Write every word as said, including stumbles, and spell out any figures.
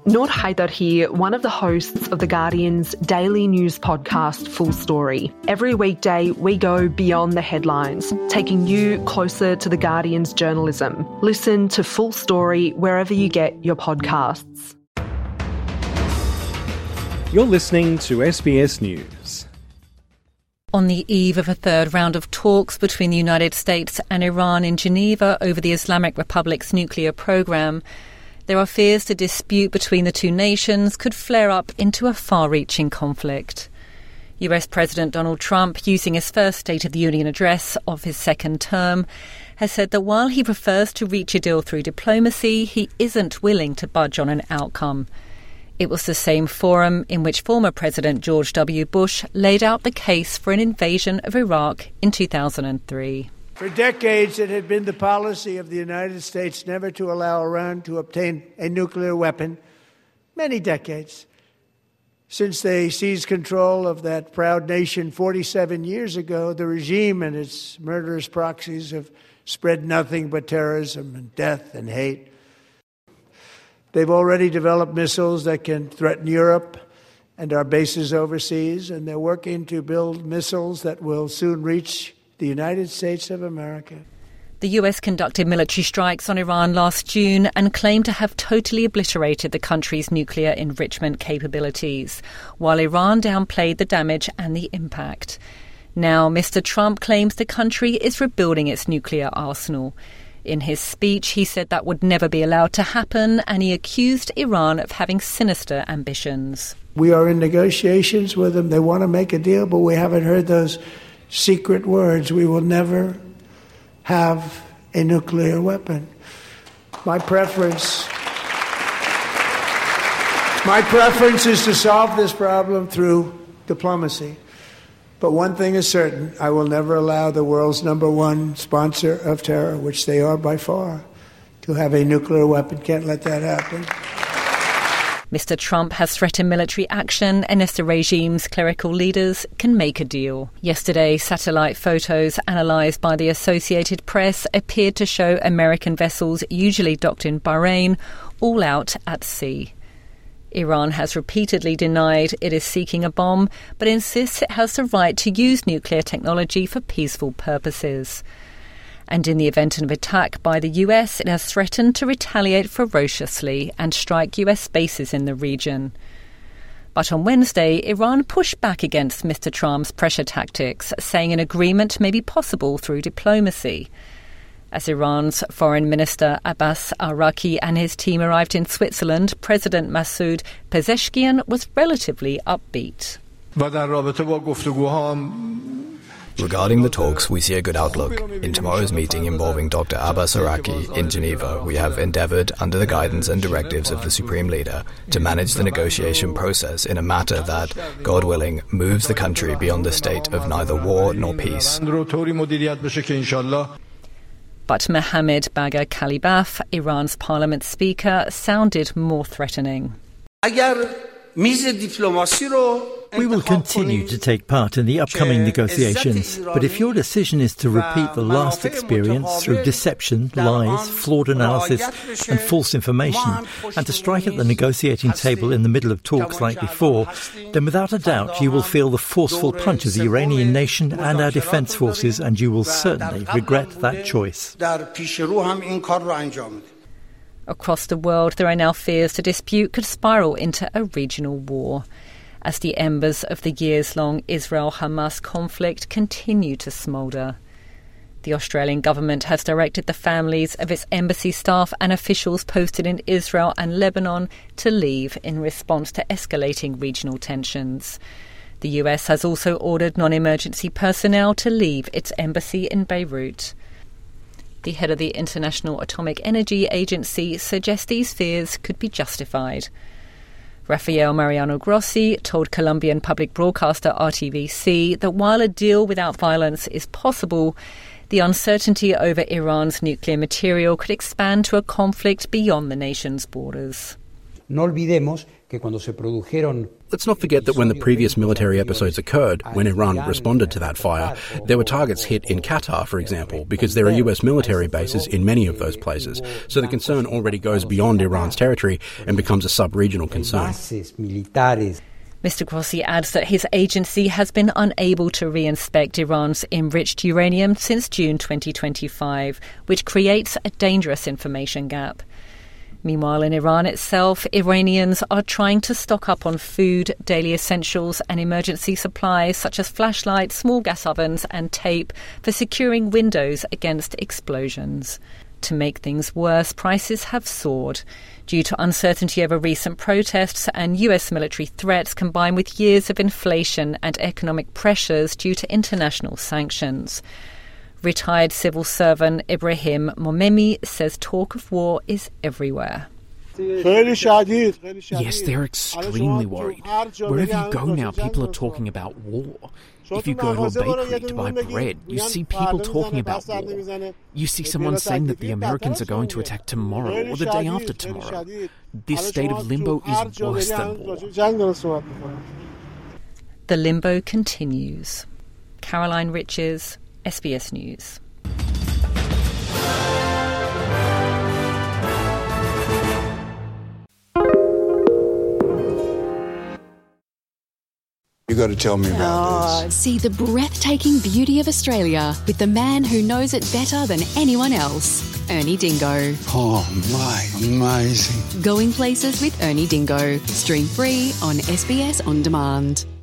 Noor Haider here, one of the hosts of The Guardian's daily news podcast, Full Story. Every weekday, we go beyond the headlines, taking you closer to The Guardian's journalism. Listen to Full Story wherever you get your podcasts. You're listening to S B S News. On the eve of a third round of talks between the United States and Iran in Geneva over the Islamic Republic's nuclear program, there are fears the dispute between the two nations could flare up into a far-reaching conflict. U S President Donald Trump, using his first State of the Union address of his second term, has said that while he prefers to reach a deal through diplomacy, he isn't willing to budge on an outcome. It was the same forum in which former President George W. Bush laid out the case for an invasion of Iraq in two thousand three. For decades, it had been the policy of the United States never to allow Iran to obtain a nuclear weapon. Many decades. Since they seized control of that proud nation forty-seven years ago, the regime and its murderous proxies have spread nothing but terrorism and death and hate. They've already developed missiles that can threaten Europe and our bases overseas, and they're working to build missiles that will soon reach the United States of America. The U S conducted military strikes on Iran last June and claimed to have totally obliterated the country's nuclear enrichment capabilities, while Iran downplayed the damage and the impact. Now, Mister Trump claims the country is rebuilding its nuclear arsenal. In his speech, he said that would never be allowed to happen, and he accused Iran of having sinister ambitions. We are in negotiations with them. They want to make a deal, but we haven't heard those secret words. We will never have a nuclear weapon. My preference, my preference is to solve this problem through diplomacy. But one thing is certain, I will never allow the world's number one sponsor of terror, which they are by far, to have a nuclear weapon. Can't let that happen. Mister Trump has threatened military action unless the regime's clerical leaders can make a deal. Yesterday, satellite photos analysed by the Associated Press appeared to show American vessels usually docked in Bahrain all out at sea. Iran has repeatedly denied it is seeking a bomb, but insists it has the right to use nuclear technology for peaceful purposes. And in the event of an attack by the U S, it has threatened to retaliate ferociously and strike U S bases in the region. But on Wednesday, Iran pushed back against Mister Trump's pressure tactics, saying an agreement may be possible through diplomacy. As Iran's Foreign Minister Abbas Araqi and his team arrived in Switzerland, President Masoud Pezeshkian was relatively upbeat. Regarding the talks, we see a good outlook. In tomorrow's meeting involving Doctor Abbas Araqi in Geneva, we have endeavoured, under the guidance and directives of the Supreme Leader, to manage the negotiation process in a matter that, God willing, moves the country beyond the state of neither war nor peace. But Mohammad Bagher Kalibaf, Iran's parliament speaker, sounded more threatening. We will continue to take part in the upcoming negotiations, but if your decision is to repeat the last experience through deception, lies, flawed analysis and false information, and to strike at the negotiating table in the middle of talks like before, then without a doubt you will feel the forceful punch of the Iranian nation and our defence forces, and you will certainly regret that choice. Across the world, there are now fears the dispute could spiral into a regional war, as the embers of the years-long Israel-Hamas conflict continue to smoulder. The Australian government has directed the families of its embassy staff and officials posted in Israel and Lebanon to leave in response to escalating regional tensions. The U S has also ordered non-emergency personnel to leave its embassy in Beirut. The head of the International Atomic Energy Agency suggests these fears could be justified. Rafael Mariano Grossi told Colombian public broadcaster R T V C that while a deal without violence is possible, the uncertainty over Iran's nuclear material could expand to a conflict beyond the nation's borders. Let's not forget that when the previous military episodes occurred, when Iran responded to that fire, there were targets hit in Qatar, for example, because there are U S military bases in many of those places. So the concern already goes beyond Iran's territory and becomes a sub-regional concern. Mister Grossi adds that his agency has been unable to reinspect Iran's enriched uranium since June twenty twenty-five, which creates a dangerous information gap. Meanwhile, in Iran itself, Iranians are trying to stock up on food, daily essentials and emergency supplies such as flashlights, small gas ovens and tape for securing windows against explosions. To make things worse, prices have soared due to uncertainty over recent protests and U S military threats combined with years of inflation and economic pressures due to international sanctions. Retired civil servant Ibrahim Momemi says talk of war is everywhere. Yes, they're extremely worried. Wherever you go now, people are talking about war. If you go to a bakery to buy bread, you see people talking about war. You see someone saying that the Americans are going to attack tomorrow or the day after tomorrow. This state of limbo is worse than war. The limbo continues. Caroline Riches, S B S News. You got to tell me about this. See the breathtaking beauty of Australia with the man who knows it better than anyone else, Ernie Dingo. Oh my, amazing. Going places with Ernie Dingo. Stream free on S B S On Demand.